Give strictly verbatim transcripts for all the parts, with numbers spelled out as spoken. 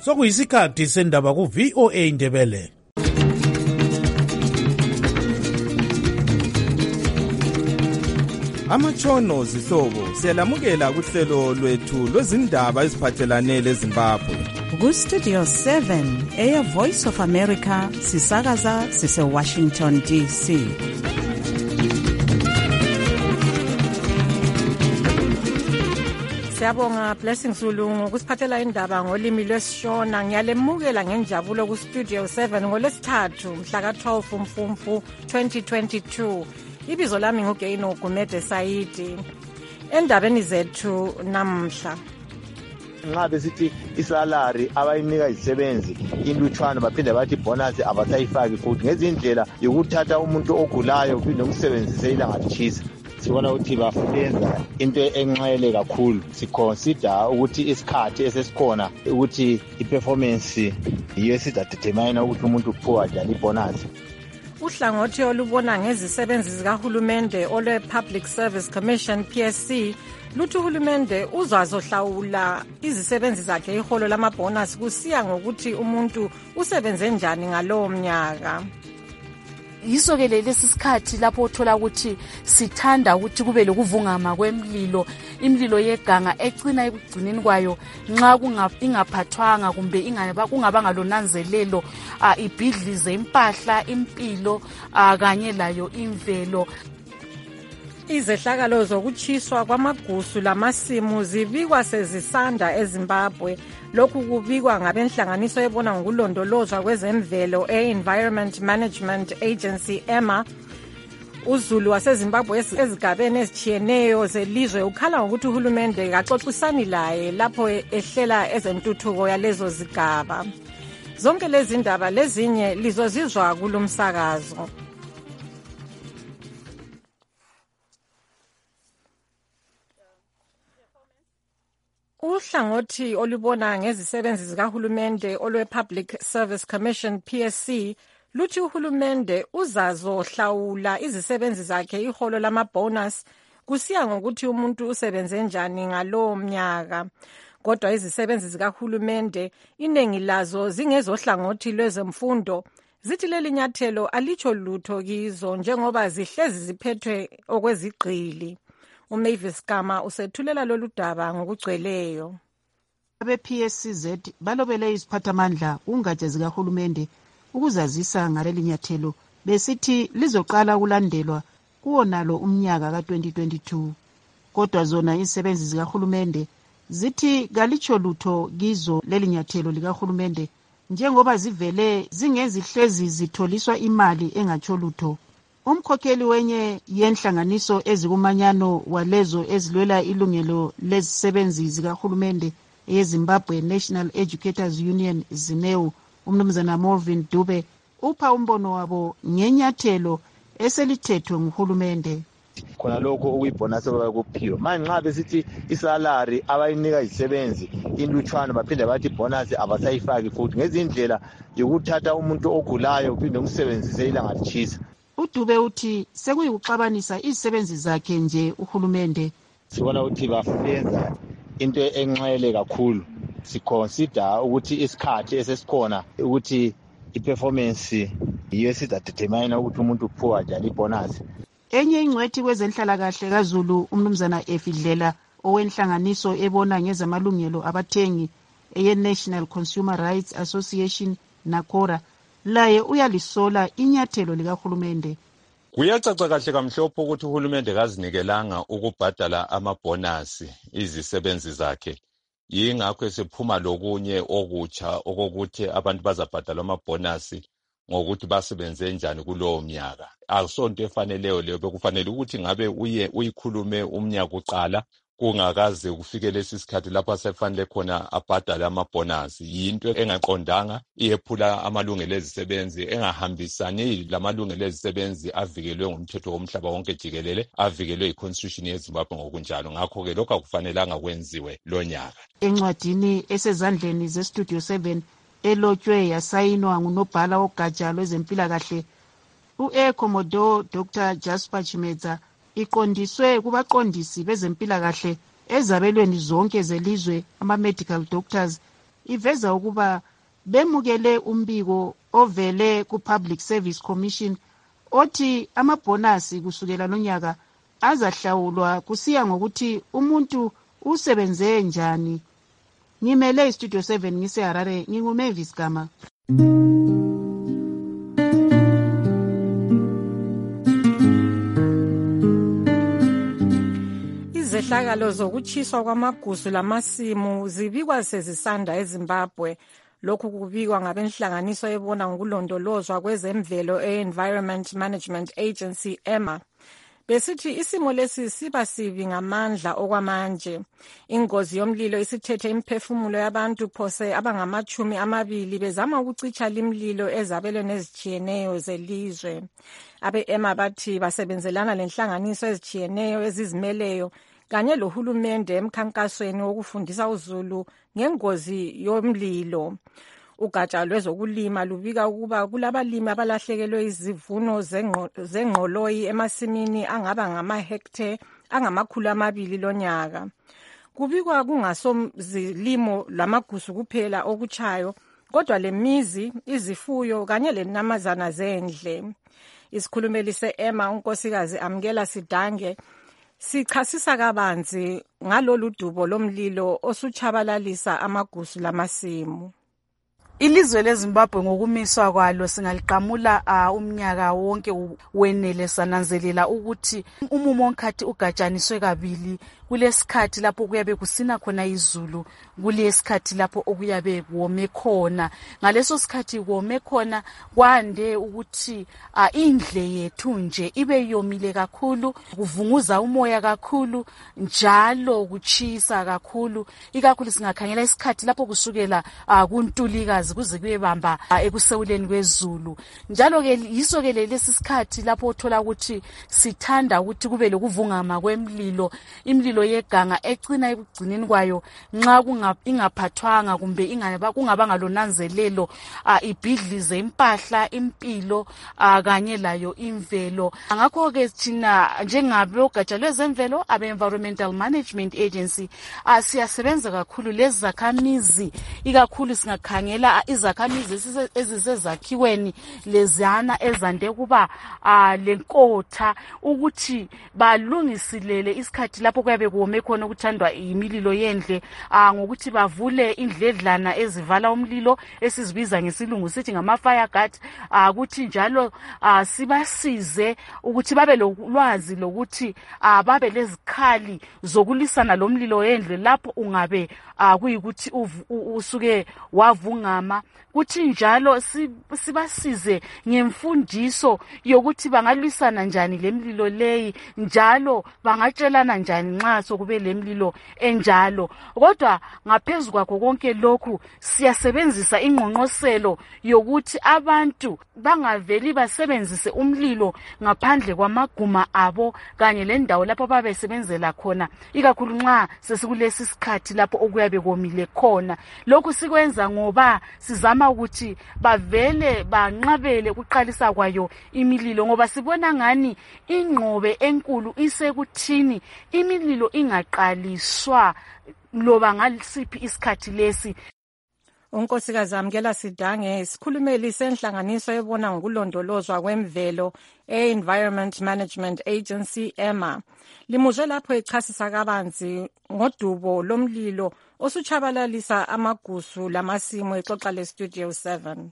sokuyisikhathi sendaba ku V O A Ndebele. Amatshono zihlobo siyalamukela kuhlelo lwethu lwezindaba eziphathelane leZimbabwe. Ku Studio seven eya Voice of America sisakaza sise Washington D C. Siyabonga Blessing Zulu ngokusiphathela indaba ngolimi lwesishona. Ngiyalemukela ngenjabulo ku Studio seven ngolesithathu mhla ka twelve Mfumfu twenty twenty-two. Ibizo lami nguGeino Gumede Saidi. Endabeni zethu namhla, nxa besithi isalary abayinika izisebenzi intutshwana baphinde bathi bonus abasayifaki futhi ngezindlela yokuthatha umuntu ogulayo kuphinde umsebenzise ilanga litshisa. Sibona ukuthi bafulenza into enxele kakhulu. Siconsider ukuthi isikhathi esesikhona ukuthi iperformance yiyo esizadetermine ukuthi umuntu uphiwa njani ibonus. Uhlangothi olubona ngezisebenzi zikahulumende olwe Public Service Commission P S C luthi uhulumende uzazohlawula izisebenzi zakhe iholo lamabonus kusiya ngokuthi umuntu usebenze njani ngalowo mnyaka. Yiso ke lesi sikhathi lapho uthola ukuthi sithanda ukuthi kube lokuvungama kwemlilo, imlilo yeganga ecina ekugcineni kwayo nxa ingaphathwanga kumbe ingaba kungabanga lonanzelelo ibhidlize impahla, impilo kanye layo imvelo. Izehlakalo zokuchiswa kwamagusu lamasimu zibikwa sezisanda eZimbabwe. Lokhu kubikwa ngabenhlanganiso ebona ngokulondolozwa kwezemvelo e-Environment Management Agency E M A. uZulu waseZimbabwe ezigabeni ezitshiyeneyo zelizwe ukhala ngokuthi uhulumende kaxoxisani laye lapho ehlela ezentuthuko yalezo zigaba. Zonke lezi ndaba lezinye lizozizwa kulomsakazo. Uhlangothi olubona ngezisebenzi zikahulumende olwe Public Service Commission P S C luthi uhulumende uzazohlawula izisebenzi zakhe iholo lamabonus kusiya ngokuthi umuntu usebenze njani ngalowo mnyaka. Kodwa izisebenzi zikahulumende iningi lazo zingezohlangothi lwezemfundo zithi leli nyathelo alitsho lutho kizo njengoba zihlezi ziphethwe okwezigqili. uMavis Kama usethulela lolu daba ngokugcweleyo. Abe-P S C Z balobele iziphathamandla kungatsha zikahulumende ukuzazisa ngaleli nyathelo besithi lizoqala ukulandelwa kuwonalo umnyaka ka twenty twenty-two. Kodwa zona izisebenzi zikahulumende zithi kalitsho lutho kizo leli nyathelo likahulumende njengoba zivele zingezihlezi zitholiswa imali engatsho lutho. Umkhokheli wenye yenhlanganiso ezikumanyano walezo ezilwela ilungelo lezisebenzi zikahulumende eZimbabwe National Educators Union ZINEU, umnumzana Morvin Dube, upha umbono wabo ngenyathelo eselithethwe nguhulumende. Khona lokho okuyibonus abakuphiwa manje nxa besithi isalary abayinika izisebenzi intutshwana baphinde bathi bonus abasayifaki futhi ngezindlela yokuthatha umuntu ogulayo kuphinde umsebenzise ilanga litshisa. uDube uthi sekuyikuxabanisa izisebenzi zakhe nje uhulumende. Sibona ukuthi bafulenza into enxele kakhulu. Siconsider ukuthi isikhathi esesikhona ukuthi iperformance yiyo esizadetermine ukuthi umuntu uphiwa njani ibonus. Enye ingcwethi kwezenhlalakahle kaZulu umnumzana Efidlela owenhlanganiso ebona ngezamalungelo abathengi eye-National Consumer Rights Association NACORA laye uyalisola inyathelo likahulumende. Kuyacaca kahle kamhlophe ukuthi uhulumende kazinikelanga ukubhadala amabonus izisebenzi zakhe. Yingakho sephuma lokunye okutsha okokuthi abantu bazabhadala amabonus ngokuthi basebenze njani kulowo mnyaka. Akusonto efaneleyo leyo, bekufanele ukuthi ngabe uye uyikhulume umnyaka uqala kungakaze kufike lesi sikhathi lapho sefanele khona abhadala amabonus. Yinto engaqondanga, iyephula amalungelo ezisebenzi, engahambisani lamalungelo ezisebenzi avikelwe ngumthetho womhlaba wonke jikelele, avikelwe iConstitution yeZimbabwe ngokunjalo. Ngakho ke lokho akufanelanga kwenziwe lo nyaka. Encwadini esezandleni zeStudio seven elotshwe yasayinwa ngunobhala wogatsha lwezempilakahle u-Ecomodo Doctor Jasper Chimedza iqondiswe kubaqondisi bezempilakahle ezabelweni zonke zelizwe ama-medical doctors iveza ukuba bemukele umbiko ovele ku-Public Service Commission othi amabhonasi kusukela lonyaka azahlawulwa kusiya ngokuthi umuntu usebenze njani. Ngimele iStudio seven ngise-Harare, nginguMavis Gama. Izehlakalo zokutshiswa kwamagusu lamasimu zibikwa sezisanda eZimbabwe. Lokhu kubikwa ngabenhlanganiso ebona ngokulondolozwa kwezemvelo e-Environment Management Agency E M A. Besithi isimo lesi siba sibi ngamandla okwamanje. Ingozi yomlilo isithethe imphefumulo yabantu phose abangamachumi amabili bezama ukucitsha limlilo ezabelweni ezitshiyeneyo zelizwe. Abe-E M A bathi basebenzelana lenhlanganiso ezitshiyeneyo ezizimeleyo kanye lohulumende emkhankasweni wokufundisa uzulu ngengozi yomlilo. Ugatsha lwezokulima lubika ukuba kulabalimi abalahlekelwe izivuno zengqoloyi emasimini angaba ngamahektare angamakhulu amabili lonyaka. Kubikwa kungasomzilimo lamagusu kuphela okuchayo, kodwa lemizi, izifuyo kanye lenamazana zendle. Isikhulumeli se-E M A unkosikazi Amkela Sidange sichasisa kabanzi ngalolu dubo lomlilo osuchabalalisa amagusu lamasimu. Ilizwe leZimbabwe ngokumiswa kwalo singaliqamula uh, umnyaka wonke wenele sananzelela ukuthi umumo onkathi ugatshaniswe kabili. Kulesikhathi lapho kuyabe kusina khona izulu, kulesikhathi lapho okuyabe kuwome khona. Ngaleso sikhathi kuwome khona kwande ukuthi uh, indle yethu nje ibe yomile kakhulu, kuvunguza umoya kakhulu, njalo kuchisa kakhulu. Ikakhulu singakhangela isikhathi lapho kusukela uh, kuntulikazi kuze kuyebamba uh, ekusewuleni kwezulu. Njalo ke yiso ke lesi sikhathi lapho uthola ukuthi sithanda ukuthi kube lokuvungama kwemlilo, imlilo yeganga ecina ekugcineni kwayo nxa ingaphathwanga kumbe ingaba kungabanga lonanzelelo uh, ibhidlize impahla, impilo uh, kanye layo imvelo. Ngakho ke thina njengabe ugatsha lwezemvelo abe Environmental Management Agency uh, siyasebenza kakhulu lezi zakhamizi, ikakhulu singakhangela izakhamizi ezisezakhiweni lezana ezande kuba uh, lenkotha ukuthi balungisilele isikhathi lapho kuyabe kuwome khona ukuthandwa imililo yendle uh, ngokuthi bavule indledlana ezivala umlilo esizibiza ngesilungu sithi ngama fire guard uh, ukuthi njalo uh, sibasize ukuthi babe lolwazi lokuthi uh, babe lezikhali zokulisana lomlilo yendle lapho ungabe uh, kuyikuthi usuke wavungama. Kuthi njalo sibasize ngemfundiso yokuthi bangalwisana njani lemlilo leyi, njalo bangatshelana njani nxa sokube lemlilo enjalo. Kodwa ngaphezulu kwakho konke lokhu siyasebenzisa ingqongqoselo yokuthi abantu bangaveli basebenzise umlilo ngaphandle kwamaguma abo kanye lendawo lapho babesebenzela khona, ikakhulu nxa sesikulesi sikhathi lapho okuyabe komile khona. Lokhu sikwenza ngoba sizama ukuthi bavele banqabele ukuqalisa kwayo imililo, ngoba sibona ngani ingqobe enkulu isekuthini imililo ingaqaliswa loba ngasiphi isikhathi lesi. Unkosikazi Amkela Sidange isikhulumeli senhlanganiso ebona ngokulondolozwa kwemvelo e-Environment Management Agency E M A. Limuzwe lapho echasisa kabanzi ngodubo lomlilo osuchabalalisa amagusu lamasimu exoxa leStudio seven.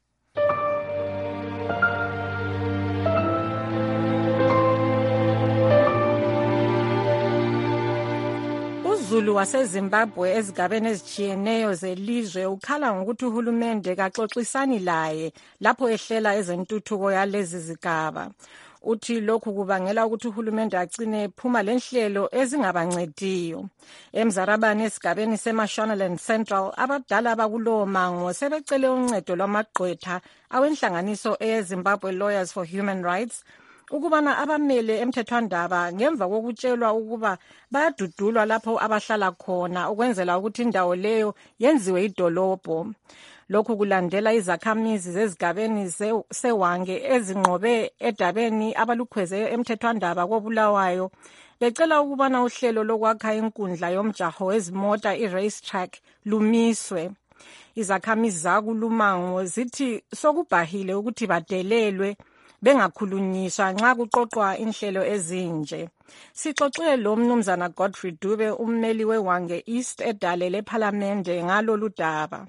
UZulu waseZimbabwe ezigabeni ezitshiyeneyo zelizwe ukhala ngokuthi uhulumende kaxoxisani laye lapho ehlela ezentuthuko yalezi zigaba. Uthi lokhu kubangela ukuthi uhulumende agcine phuma lenhlelo ezingabancediyo. Emzarabani esigabeni seMashonaland Central abadala bakulowo mango sebecele uncedo lwamagqwetha awenhlanganiso eZimbabwe Lawyers for Human Rights ukubana abamele emthethwandaba ngemva kokutshelwa ukuba bayadudulwa lapho abahlala khona ukwenzela ukuthi indawo leyo yenziwe idolobho. Lokhu kulandela izakhamizi zezigabeni sewange ezinqobe edabeni abalukhweze emthethwandaba kobulawayo becela ukubana uhlelo lokwakha inkundla yomjaho wezimota i-race track lumiswe. Izakhamizi zakulumango zithi sokubhahile ukuthi badelelwe bengakhulunyiswa nxa kuqoqwa inhlelo ezinje. Sixoxile lo mnumzana Godfrey Dube, ummeli weWange East edale lephalamende ngalolu daba.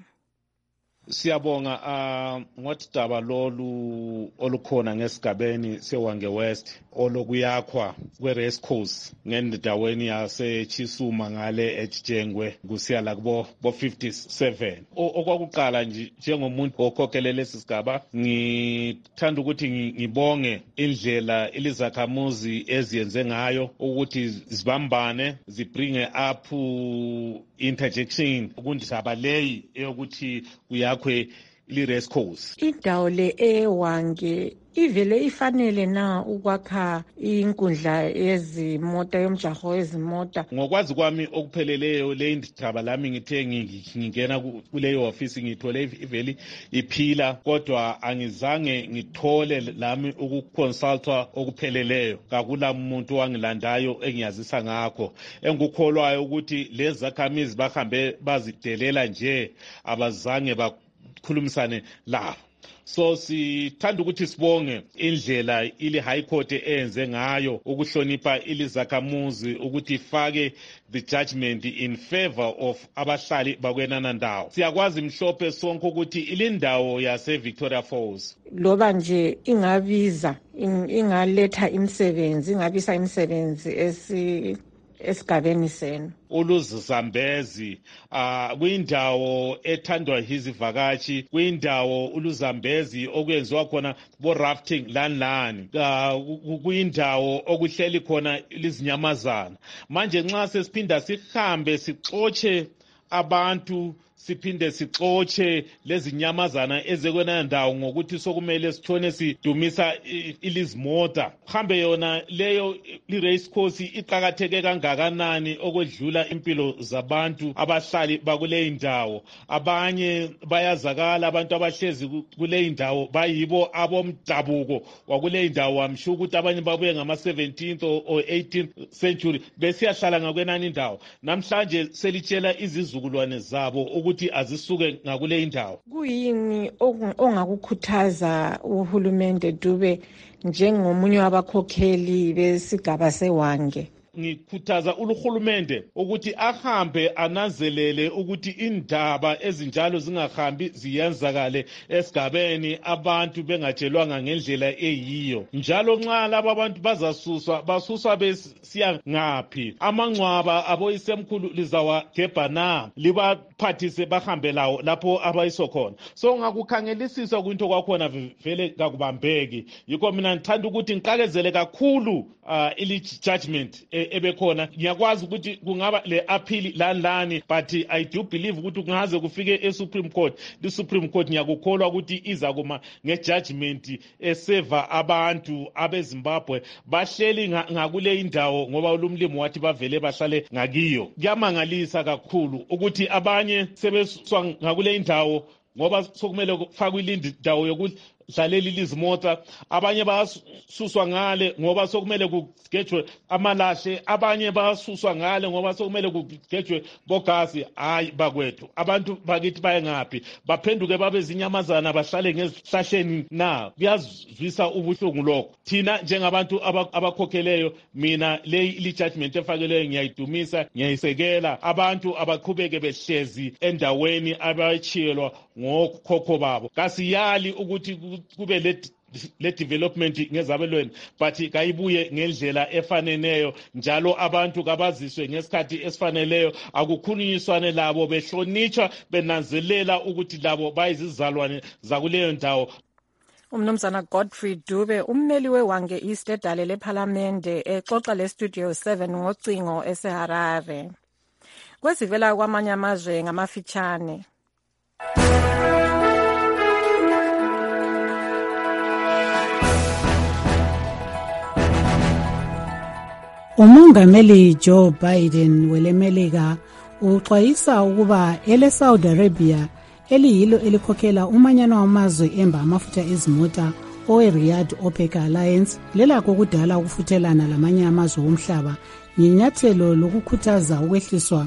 Siyabonga uh, ngodaba lolu olukhona ngesigabeni seWange West olokuyakhwa kwe-race course ngendaweni yasechisuma ngale ejengwe kusiya la kubo bo fifty-seven. Okwakuqala nje njengomuntu okhokhelele lesi sigaba ngithanda ukuthi ngibonge indlela ilizakhamuzi eziyenze ngayo ukuthi zibambane zibringe up interjection kundaba leyi eyokuthi uyakhwe li-race course. Indawo le eWange ivele ifanele na ukwakha inkundla yezimota yomjaho wezimota? Ngokwazi kwami okupheleleyo le indaba lami ngithe ngingena kuleyo office ngithole iveli iphila, kodwa angizange ngithole lami ukuconsultwa okupheleleyo. Kakula umuntu wangilandayo engiyazisa ngakho. Engikholwayo ukuthi lezi zakhamizi bahambe bazidelela nje abazange bakhulumisane la. So sithanda ukuthi sibonge indlela ili High Court enze ngayo ukuhlonipha ilizakhamuzi ukuthi ifake the judgment in favor of abahlali bakwenanandawo. Siyakwazi mhlophe sonke ukuthi ilindawo yase Victoria Falls loba nje ingabiza ingaletha imisebenzi ingabisa imisebenzi esi esigabeni senu. Uluzambezi uh, kwindawo ethandwa izivakashi, kwindawo uluzambezi okwenziwa khona bo rafting lani lani, uh, kwindawo okuhleli khona lizinyamazana. Manje nxa sesiphinda sihambe sixotshe abantu siphinde sixotshe lezi nyamazana ezekwena ndawo ngokuthi sokumele sithone sidumisa ilizimota, hambe yona leyo i-race course iqhakatheke kangakanani okwedlula impilo zabantu abahlali bakule indawo. Abanye bayazakala abantu abahlezi kule indawo bayibo abomdabuko wakule indawo, wamsho ukuthi abanye babuye ngama seventeenth or eighteenth century besiyahlala ngakwenani indawo. Namhlanje selitshela izizukulwane zabo ukuthi azisuke ngakule indawo. Kuyini ongakukhuthaza uhulumende Dube njengomunye wabakhokheli besigaba seWange? Ngikhuthaza uhulumende ukuthi ahambe ananzelele ukuthi indaba ezinjalo zingahambi ziyenzakale esigabeni abantu bengatshelwanga ngendlela eyiyo. Njalo nxa laba abantu bazasuswa basuswa besiya ngaphi? Amangcwaba aboyisemkhulu lizawagebha na libaphathise bahambe lawo lapho abayiso khona. So ngakukhangelisisa kwinto kwakhona vele kakubambeki. Yikho mina ngithanda ukuthi ngiqakezele kakhulu uh, ili judgment ebekhona. Ngiyakwazi ukuthi kungaba le appeal lani lani, but I do believe ukuthi kungaze kufike eSupreme Court. The Supreme Court ngiyakukholwa ukuthi iza kuma ngejudgment eseva abantu abeZimbabwe bahleli ngakule indawo ngoba ulumlimo wathi bavele bahlale ngakiyo. Kuyamangalisa kakhulu ukuthi abanye sebeswa ngakule indawo ngoba sokumele kufakwe ilindawo yokuthi dlalela lizimota, abanye basuswa ngale ngoba sokumele kugejwe amalahle, abanye basuswa ngale ngoba sokumele kugejwe bogasi. Hayi bakwethu, abantu bakithi baye ngaphi? Baphenduke babe zinyamazana bahlale ngezihlahleni na? Kuyazwisa ubuhlungu lokho. Thina njengabantu abakhokheleyo, mina le ili judgment efakeleyo ngiyayidumisa, ngiyayisekela. Abantu abaqhubeke behlezi endaweni abayitshiyelwa ngokhokho babo. Kasiyali ukuthi kube le le development ngezabelweni, but kayibuye ngendlela efaneneyo, njalo abantu kabaziswe ngesikhathi esifaneleyo, akukhulunyiswane labo, behlonitshwa, benanzelela ukuthi labo bayizizalwane zakuleyo ndawo. Umnumzana Godfrey Dube, ummeli weWange East edale lephalamende, exoxa le Studio seven ngocingo eseHarare. Kwesivela kwamanye amazwe ngamafitshane. Umongameli Joe Biden welemelika uxwayisa ukuba ele Saudi Arabia eliyilo elikhokhela umanyano wamazwe emba amafutha ezimota owe-Riyadh OPEC Alliance lelakho kudala ukufuthelana lamanye amazwe omhlaba ngenyathelo lokukhuthaza ukwehliswa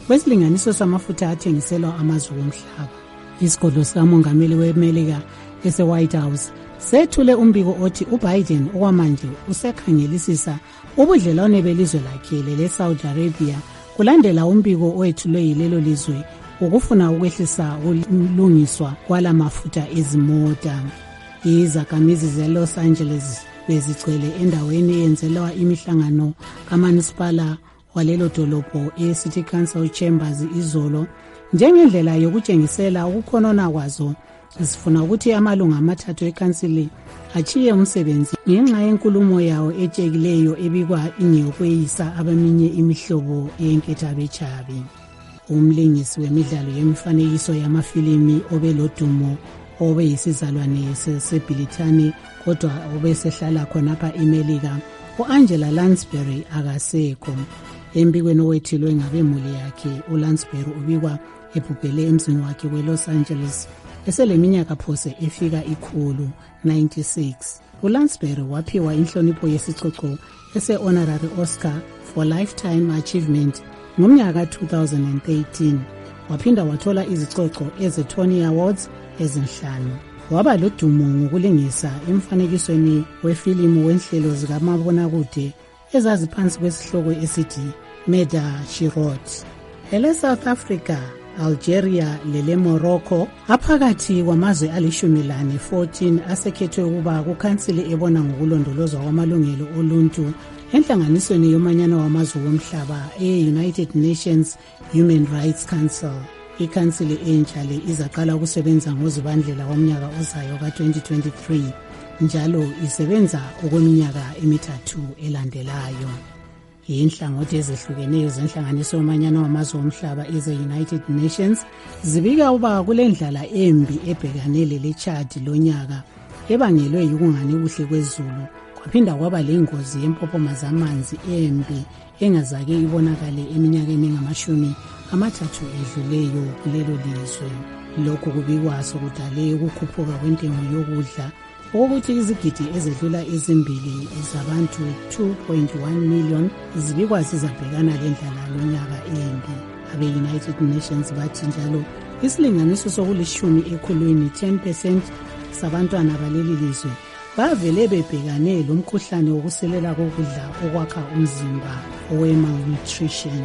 kwesilinganiso samafutha athengiselwa amazwe omhlaba. Isigodlo sikamongameli weMelika ese-White House sethule umbiko othi uBiden okwamanje usekhangelisisa ubudlelwane belizwe lakhe lele-Saudi Arabia kulandela umbiko owethulwe yilelo lizwe ukufuna ukwehlisa ukulungiswa kwala mafutha ezimota. Izakhamizi ze-Los Angeles bezigcwele endaweni eyenzelwa imihlangano kamasipala walelo dolobho e-City Council Chambers izolo njengendlela yokutshengisela ukukhonona kwazo. Sifuna ukuthi amalunga amathathu ekhansili achiye umsebenzi ngenxa yenkulumo yawo etshekileyo ebikwa ingeyokweyisa abeminye imihlobo yenkethabechabi. Umlingisi wemidlalo yemifanekiso yamafilimi obelodumo obeyisizalwane sesebhilithani kodwa obesehlala khonapha eMelika u-Angela Lansbury akasekho. Embikweni owethilwe ngabemuli yakhe, uLansbury ubikwa ebhubhele emzini wakhe we-Los Angeles eseleminyaka phose efika ikhulu ninety-six. uLansbury waphiwa inhlonipho yesicoco ese-Honorary Oscar for Lifetime Achievement ngomnyaka two thousand thirteen. Waphinda wathola izicoco eze-Tony Awards ezinhlanu. Waba lodumo ngokulingisa emfanekisweni wefilimu wenhlelo zikamabonakude ezaziphansi kwesihloko esithi Murder, She Wrote. Ele South Africa, Algeria lele Morocco aphakathi kwamazwe alishumi lane fourteen asekhethwe ukuba kukhansili ebona ngokulondolozwa kwamalungelo oluntu enhlanganisweni yomanyano wamazwe womhlaba e-United Nations Human Rights Council. Ikhansili entsha le izaqala ukusebenza ngozibandlela womnyaka ozayo ka twenty twenty-three njalo isebenza okweminyaka emithathu elandelayo. Inhlangothi ezehlukeneyo zenhlanganiso yomanyano wamazwe omhlaba eze-United Nations zibika uba kulendlala embi ebhekanele le-Chad lonyaka ebangelwe yikungani kuhle kwezulu. Kwaphinda kwaba lengozi yempophoma zamanzi embi engazake ibonakale eminyakeni engamashumi amathathu edluleyo kulelo lizwe. Lokhu kubikwa sokudale ukukhuphuka kwentengo yokudla ukuthi izigidi ezedlula ezimbili zabantu two point one million zibikwa zizabhekana lendlala lonyaka embi. Abe-United Nations bathi njalo isilinganiso sokulishumi ekhulwini ten percent sabantwana baleli lizwe bavele bebhekane lomkhuhlane wokuselela kokudla okwakha umzimba owe-malnutrition.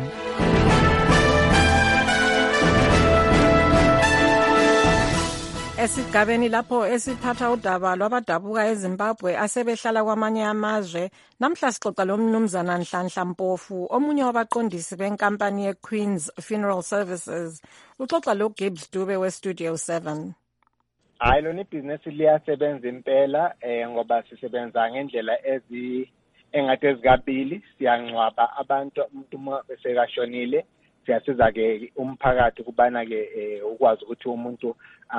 Esigabeni lapho esiphatha udaba lwabadabuka eZimbabwe asebehlala kwamanye amazwe, namhla sixoxa lomnumzana Nhlanhla Mpofu, omunye wabaqondisi benkampani ye-Queen's Funeral Services. Uxoxa lo Gibbs Dube we-Studio seven. Hayi lona ibhizinesi liyasebenza impela eh ngoba sisebenza ngendlela ezi engathi ezikabili. Siyangcwaba abantu umuntu besekashonile, siyasiza ke umphakathi kubana ke ukwazi ukuthi umuntu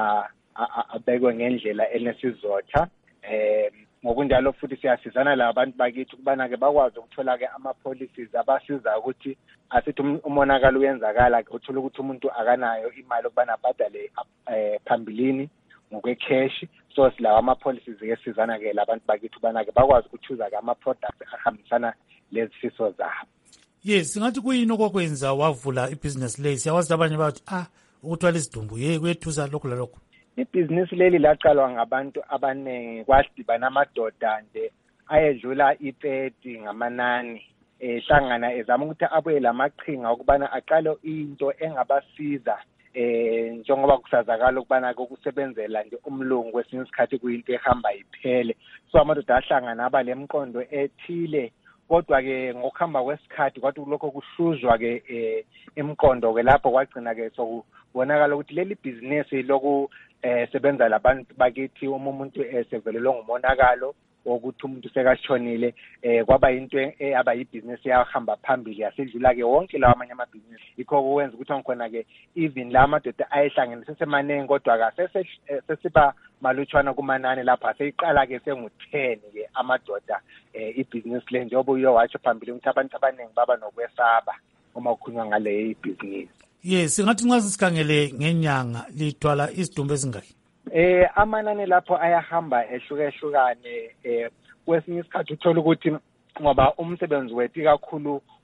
abekwe ngendlela enesizotha. eh ngokunjalo futhi siyasizana labantu bakithi kubana ke bakwazi ukuthola ke ama policies abasiza ukuthi asithi umonakalo uyenzakala ke uthola ukuthi umuntu akanayo imali ukubana abhadale phambilini ngokwecash. So silawa ama policies ke sizana ke labantu bakithi kubana ke bakwazi ukuthuza ke ama products ahambisana lezifiso zabo. Yes, singathi kuyini okwakwenza wavula ibusiness le? Siyawazi abanye bathi ah ukuthwala isidumbu ye kwethuza lokho lalokho. Ibhizinisi leli laqalwa ngabantu abaningi, kwasidibana amadoda nje ayedlula i-thirty ngamanani ehlangana ezama ukuthi abuye lamaqhinga ukubana aqale into engabasiza eh njengoba kusazakala ukubana kokusebenzela nje umlungu kwesinye isikhathi kuyinto ehamba iphele. So amadoda ahlangana aba lemqondo ethile, kodwa ke ngokuhamba kwesikhathi kwathi lokho kuhluzwa ke emqondo ke lapho kwagcina ke sokubonakala ukuthi leli business loku eh sebenza labantu bakithi uma umuntu esevelelwe ngumonakalo wokuthi umuntu sekashonile eh kwaba into aba yibusiness yahamba phambili yasedlula ke wonke lawa amanye amabusiness. Ikho kwenza ukuthi ngikhona ke even la madoda ayehlangene sesemanengi kodwa ka sesiba malutshwana kumanani lapha aseyiqala ke sengu ten ke amadoda eh ibusiness le njengoba uyo watsho phambili ukuthi abantu abaningi baba nokwesaba uma kukhulunywa ngale ibusiness. Yes, singathi nxa sikhangele ngenyanga lithwala isidumbu ezingaki? Eh amanani lapho ayahamba ehlukehlukane. eh kwesinye isikhathi uthola ukuthi ngoba umsebenzi wethu kakhulu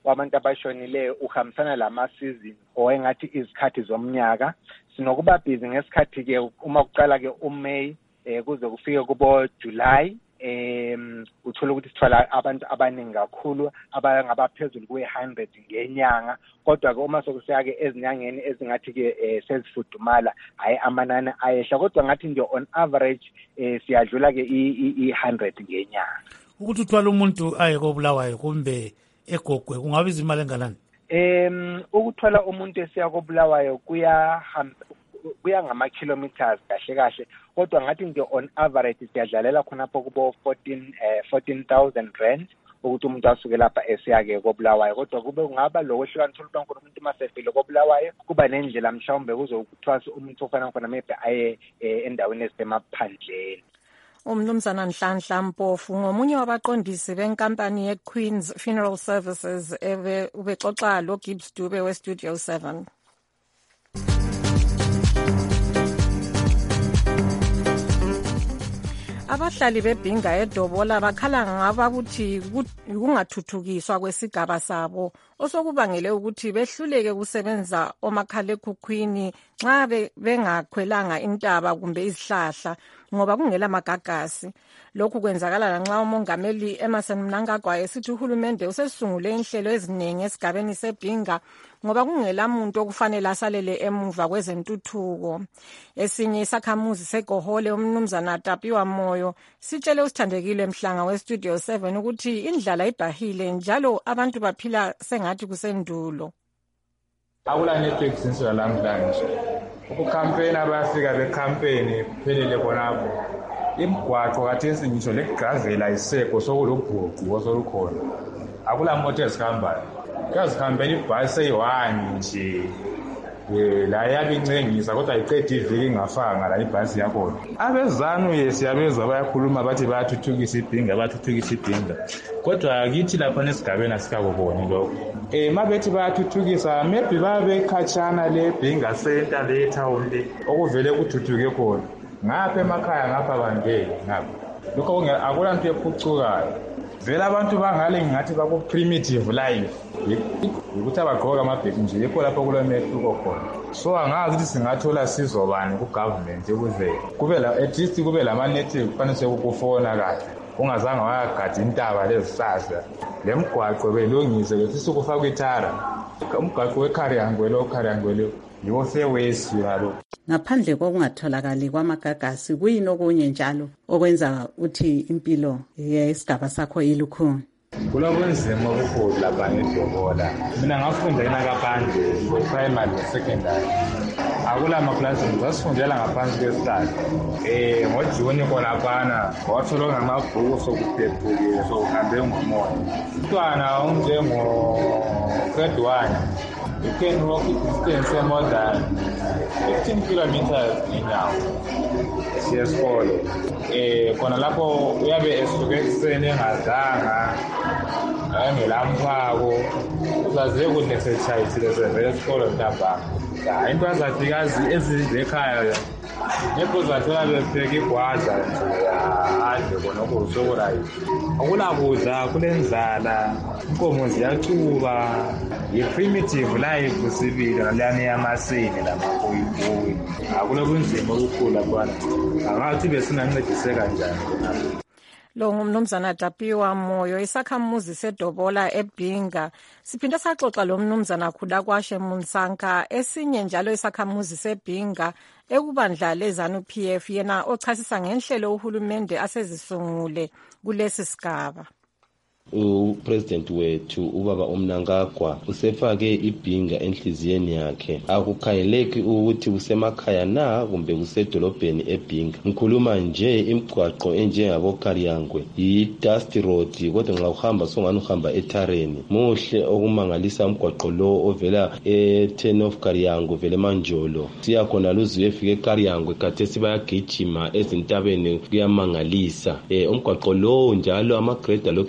wabantu abashonileyo uhambisana lamasizini or engathi izikhathi zomnyaka. Sinokuba busy ngesikhathi-ke uma kuqala-ke uMay eh, kuze kufike kubo July. Um uthola ukuthi sithola abantu abaningi kakhulu abangabaphezulu kwe one hundred ngenyanga, kodwa ke uma sokusiyake ezinyangeni ezingathi ke eh, sezifudumala hayi amanani ayehla, kodwa ngathi nje on average eh, siyadlula ke i one hundred ngenyanga. Ukuthi uthwala umuntu aye koBulawayo kumbe eGogwe kungabiza imali enganani? Em ukuthwala umuntu esiya koBulawayo kuya kuya ngama kilometers kahle kahle, kodwa ngathi nje on average siyadlalela khonapho kubo fourteen eh fourteen thousand rand ukuthi umuntu asuke lapha esiyake koBulawayo, kodwa kube kungaba lokwehlukana thola ukuthi umuntu masefile koBulawayo kuba nendlela mhlawumbe kuzokuthwasa umuntu ofana khona maybe aye endaweni ezisemaphandleni. Umnumzana Nhlanhla Mpofu ngomunye wabaqondisi benkampani yeQueen's Funeral Services ebe ubexoxa lo Gibbs Dube we Studio seven. Abahlali beBhinga eDobola bakhala ngaba ukuthi kungathuthukiswa kwesigaba sabo osokubangele ukuthi behluleke kusebenza omakhalekhukhwini nxa bengakhwelanga intaba kumbe izihlahla ngoba kungela magagasi. Lokhu kwenzakala nxa umongameli Emerson Mnangagwa esithi uhulumende usesungule inhlelo eziningi esigabeni seBhinga ngoba kungela muntu okufanele asalele emuva kwezentuthuko. Esinye isakhamuzi seGohole umnumzana Tapiwa Moyo sitshele usithandekile Mhlanga we Studio seven ukuthi indlala ibhahile njalo abantu baphila sengathi kusendulo. Akula network sinsula lamhlanje. Ukucampaign abafika becampaign kuphelele khonapho. Imgwaqo kathesi ngisho legravela iseko sokulubhuqu osolukhona. Akula moto ezihambayo. Kuyazihambela ibhasi eyi-one nje. Eh la yabincengisa kodwa ayiqedi iviki ingafanga la ibhasi yakhona. Abezanu yesiyabezwa bayakhuluma bathi bayathuthukisa iBhinga bayathuthukisa iBhinga. Kodwa kithi lapha nesigabeni asikakuboni lokho. Eh mabethi bayathuthukisa maybe babe khatshana leBhinga center le town le okuvele kuthuthuke khona. Ngapha emakhaya ngapha bangeke ngapha. Lokho akulanto ephucukayo. Vela abantu bangale ngathi baku primitive life. Ukuthi abagqoka amabheki nje yikho lapho kulemehluko khona. So angazi ukuthi singathola sizo bani ku government ukuze kube la at least kube lama network kufanele ukufona kahle. Ungazange wayagada intaba lezihlahla. Lemgwaqo belungise ukuthi sikufaka ithara. Umgwaqo weKhariangwe lo Khariangwe yiwo sewesi yalo. Ngaphandle kokungatholakali kwamagagasi kuyini okunye njalo okwenza uthi impilo yesigaba sakho ilukhuni? Kulobunzima obukhulu lapha eDobola. Mina ngafundela kaphandle primary ne secondary. Akula amaklasi ngisafundela ngaphansi kwesihlahla. Eh ngoJuni khona phana wathola ngamabhuku sokuphephukile sokuhambe ngomoya. Umntwana onjengo grade one you can walk distance more than fifteen kilometers ngenyawo. Siyasikole. Eh khona lapho uyabe esuke ekuseni engazanga angelamphako uzaze ukuthi exercise lesevele esikole ntaba. Ja into azafikazi ezizekhaya nepho zathola bepheka igwaza nje ande bona okusokorayo. Akulakudla kulendlala inkomo ziyacuba yi-primitive life sibili nalani yamasini lamakoyiboyi. Akulobunzima obukhulu bana angathi besingancediseka kanjani. Lo ngumnumzana Tapiwa Moyo isakhamuzi seDobola eBhinga. Siphinda saxoxa lo mnumzana Khudakwashe Munsanka esinye njalo isakhamuzi seBhinga ekubandla leZanu P F yena ochasisa ngenhlelo uhulumende asezisungule kulesi sigaba. uPresident wethu ubaba uMnangagwa usefake iBhinga enhliziyeni yakhe. Akukhayeleki ukuthi usemakhaya na kumbe kusedolobheni eBhinga. Ngikhuluma nje imigwaqo enjengabo Khariangwe yi-dust road kodwa nxa uhamba songani uhamba ethareni. Muhle okumangalisa umgwaqo lo ovela e-ten of Khariangwe vele Manjolo siya khona luziwe efike eKhariangwe khathesi bayagijima ezintabeni kuyamangalisa. Eh umgwaqo lo njalo amagreda lokho esakho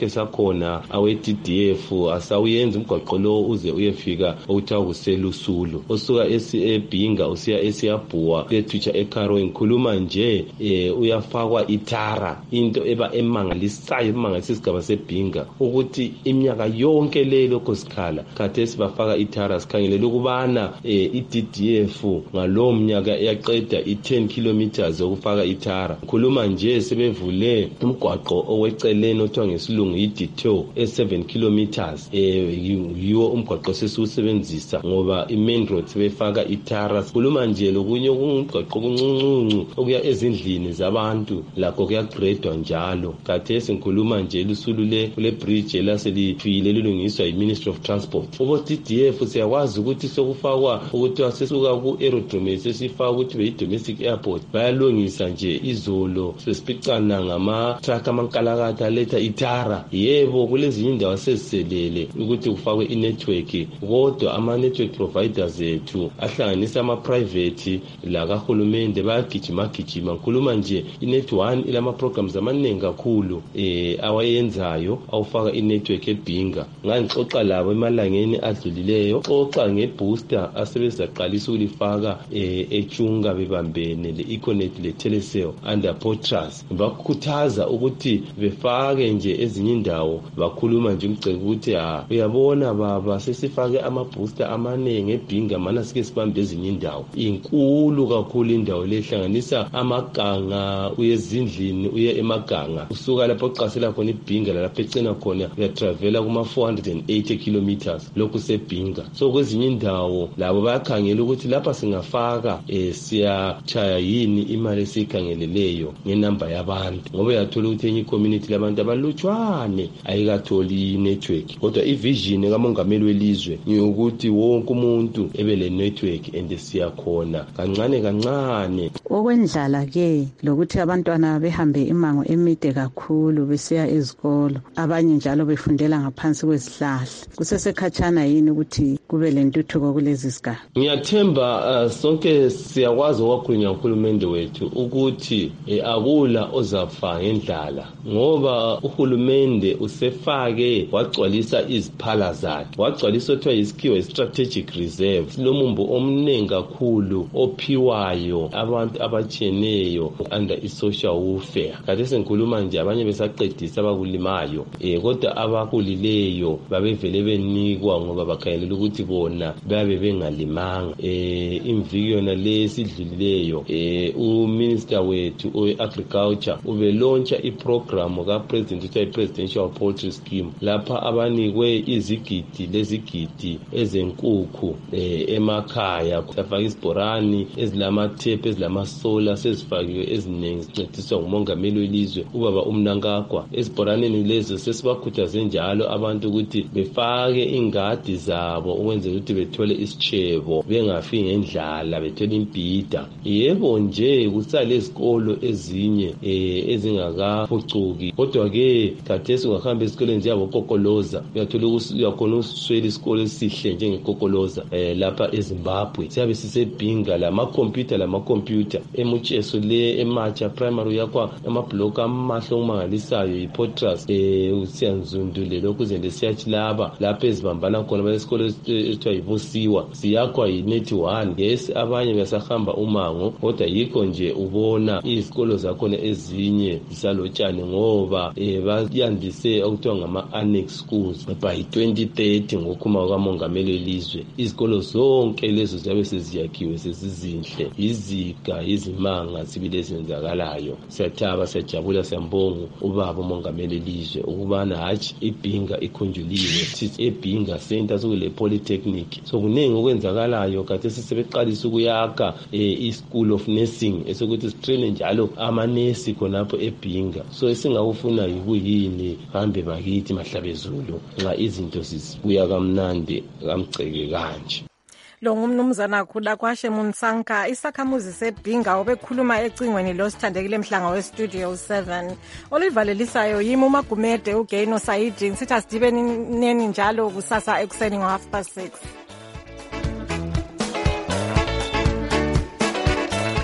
akhona awe-D D F asawuyenza umgwaqo lo uze uyefika okuthiwa kuselusulu osuka eBhinga usiya eSiyabhuwa kuyethutsha eKaro. Ngikhuluma nje eh, uyafakwa itara, into eba emangalisayo emangalisa isigaba seBhinga ukuthi iminyaka yonke le lokho sikhala khathesi bafaka itara. Sikhangelela ukubana eh, i-D D F ngalowo mnyaka yaqeda i-ten kilometers okufaka itara. Ngikhuluma nje sebevule umgwaqo oweceleni othiwa ngesilungu i-detour e-seven kilometers eh, yiwo umgwaqo sesiwusebenzisa ngoba i-main road sebefaka itara. Sikhuluma nje lokunye umgwaqo kuncuncuncu okuya ezindlini zabantu lakho kuyagredwa njalo. Khathesi ngikhuluma nje lusulu le kule bridge elaselifile lilungiswa yi-Ministry of Transport. Ubo D D F siyakwazi ukuthi sokufakwa ukuthi asesuka ku-aerodrome sesifaka ukuthi beyi-domestic airport bayalungisa nje izolo sesipicana ngama-truck amankalakatha aletha itara. Yebo kulezinye indawo seziselele ukuthi kufakwe i-network, kodwa ama-network providers ethu ahlanganisa ama-private lakahulumende bayagijima-gijima. Ngikhuluma nje i-net one ilama-programs amaningi kakhulu eh awayenzayo awufaka i-network eBhinga. Ngangixoxa labo emalangeni adlulileyo, xoxa nge-booster asebezaqalisa ukulifaka eh eTshunga bebambene le-Econet le-Telecel under Potras. Bakukhuthaza ukuthi befake nje ezinye indawo. Bakhuluma nje umcebo ukuthi ha uyabona baba sesifake ama-booster amaningi eBhinga mana sike sibambe ezinye indawo. Inkulu kakhulu indawo lehlanganisa amaganga uyezindlini uye emaganga usuka lapho oqasela khona iBhinga lapho ecina khona uyatravela kuma four hundred eighty kilometers lokhu seBhinga. So kwezinye indawo labo bayakhangela ukuthi lapha singafaka eh siyachaya yini imali esikhangeleleyo ngenamba yabantu, ngoba yathola ukuthi enye community labantu abalutshwane ayikatholi network. Kodwa ivision kamongameli welizwe ngiyokuthi wonke umuntu ebe le network ende siyakhona kancane kancane. Okwendlala ke lokuthi abantwana behambe imango emide kakhulu besiya ezikolo, abanye njalo befundela ngaphansi kwezihlahla, kusesekhatshana yini ukuthi kube lentuthuko kulezi zigaba? Ngiyathemba uh, sonke siyakwazi ukwakhulunywa uhulumende wethu ukuthi eh, akula ozafa ngendlala, ngoba uhulumende usefake wagcwalisa iziphala zakhe, wagcwalisa othiwa isikhiwe strategic reserve, silomumbu omningi kakhulu ophiwayo abantu abatshiyeneyo under i-social welfare. Khathesi ngikhuluma nje abanye besaqedisa abakulimayo eh kodwa abakulileyo babevele benikwa ngoba bakhayelela ukuthi bona babe bengalimanga. Eh imviki yona lesidlulileyo eh uminister wethu we-agriculture ube launcha iprogram ka president uthiwa i-presidential poultry scheme, lapha abanikwe izigidi lezigidi ezenkukhu eh emakhaya. Safaka isibhorani ezilamathepe ezilamasola sezifakiwe eziningi zincediswa ngumongameli welizwe ubaba uMnangagwa. Esibhoraneni lezo sesibakhuthaze njalo abantu ukuthi befake ingadi zabo ukwenzela ukuthi bethole isichebo bengafi ngendlala bethole impida. Yebo nje kusale izikolo ezinye eh ezingakaphucuki, kodwa ke khathesi ungahamba esikoleni zabo kokoloza uyathola uyakhona uswela isikole esihle njengekokoloza eh lapha eZimbabwe. Siyabe siseBhinga la ma-computer la ma-computer emutsheso le ematsha primary yakwa amablock amahle omangalisayo iPotras eh usiyanzundule lokhu zende siyachilaba lapha ezibambana khona besikole esithiwa yibosiwa siyakwa yinet one. Yes, abanye besahamba umango, kodwa yikho nje ubona izikolo zakhona ezinye zisalotshani ngoba eh bayandise okuthiwa ngama-annex schools. By twenty thirty ngokukhuma kwamongameli welizwe izikolo zonke lezo ziyabe seziyakhiwe sezizinhle, iziga izimanga sibile senzakalayo. Siyathaba siyajabula siyambonga ubaba umongameli welizwe ukubana hatshi iBhinga ikhunjuliwe sithi eBhinga center sokule polytechnic sokuningi okwenzakalayo. Kade sisebeqalisa ukuyakha i-school of nursing esokuthi sitrain njalo amanesi khonapho eBhinga. So esingakufuna yikuyini hambe bakithi Mahlabezulu nxa izinto zibuya kamnandi kamgceke kanje. Lo ngumnumzana Khula Kwashe Munsanka, isakhamuzi seBhinga obekhuluma ecingweni lo sithandekile mhlanga we Studio seven. Olivalelisayo yimi uMagumede uGaino Saidi, sithi asidibeni neni njalo kusasa ekuseni ngo half past six.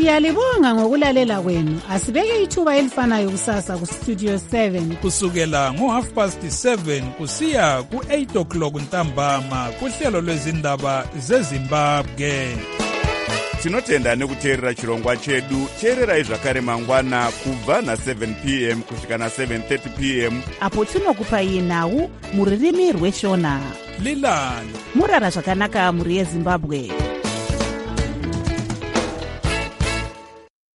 Siyalibonga ngokulalela kwenu. Asibeke ithuba elifanayo kusasa ku Studio seven kusukela ngo half past seven kusiya ku eight o'clock ntambama kuhlelo lwezindaba zeZimbabwe. Tinotenda nekuteerera chirongwa chedu. Teererai zvakare mangwana kubva na seven p m kusvika na seven thirty p m apo tinokupai nhau muririmi rweshona. Lilani murara zvakanaka muri yeZimbabwe.